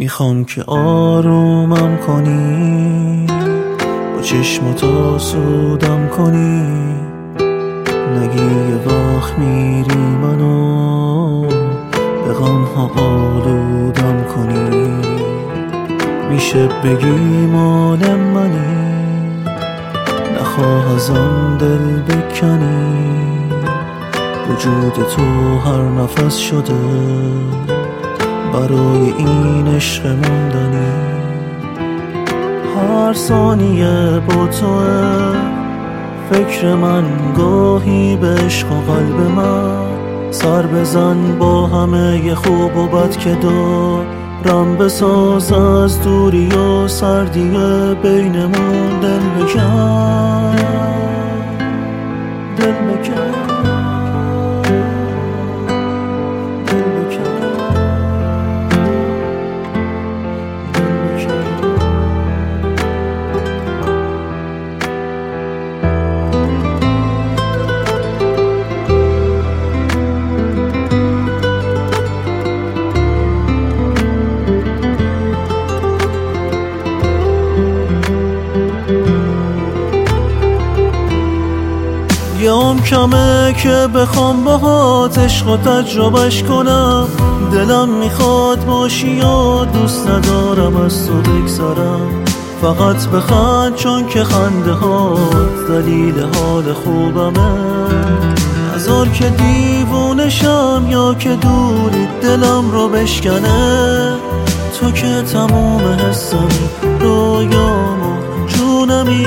میخوام که آرومم کنی، با چشمات آسودم کنی، نگی یه وقت میری منو به غمها آلودم کنی. میشه بگی مال منی، نخواه ازم دل بکنی، وجود تو هر نفس شده برای این عشق موندنی. هر ثانیه با توه فکر من، گاهی به عشق و قلب من. سر بزن با همه خوب و بد که دارم، بساز از دوری و سردی بینمون دل بکن، دل بکن. یام کمه که بخوام باهات عشق و تجربهش کنم. دلم میخواد باشی یا دوست ندارم از تو بگذرم. فقط بخند چون که خنده هات دلیل حال خوبمه. نذار که دیوونشم یا که دوری دلم رو بشکنه. تو که تموم حسمی، رویام و جونمی.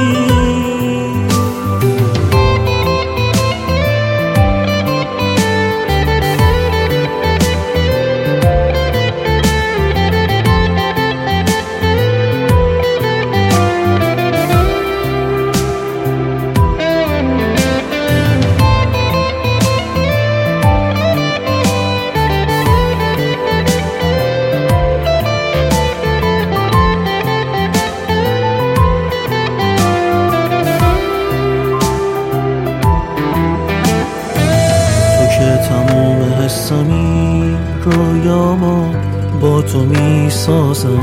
تموم حسمی، رویامو با تو میسازم.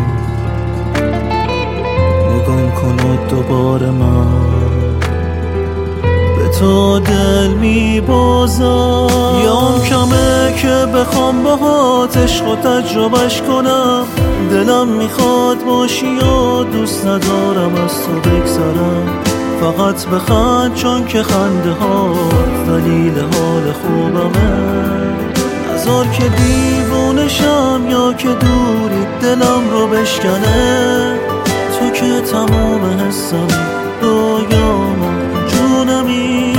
نگام کند دوباره من به تو دل میبازم. یام کمه که بخوام باهات عشق و تجربهش کنم. دلم میخواد باشی یا دوست ندارم از تو بگذرم. فقط بخند چون که خنده ها دلیل حال خوبمه. نذار که دیوونشم یا که دوری دلم رو بشکنه. تو که تمام حسمی، رویام و جونمی.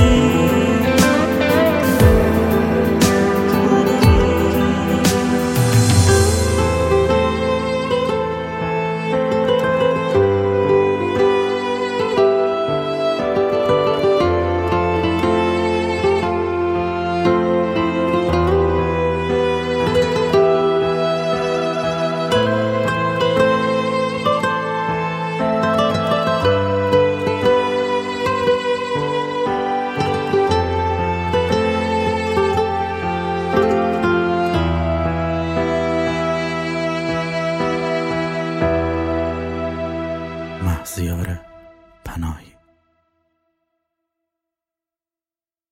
مهزیار پناهی.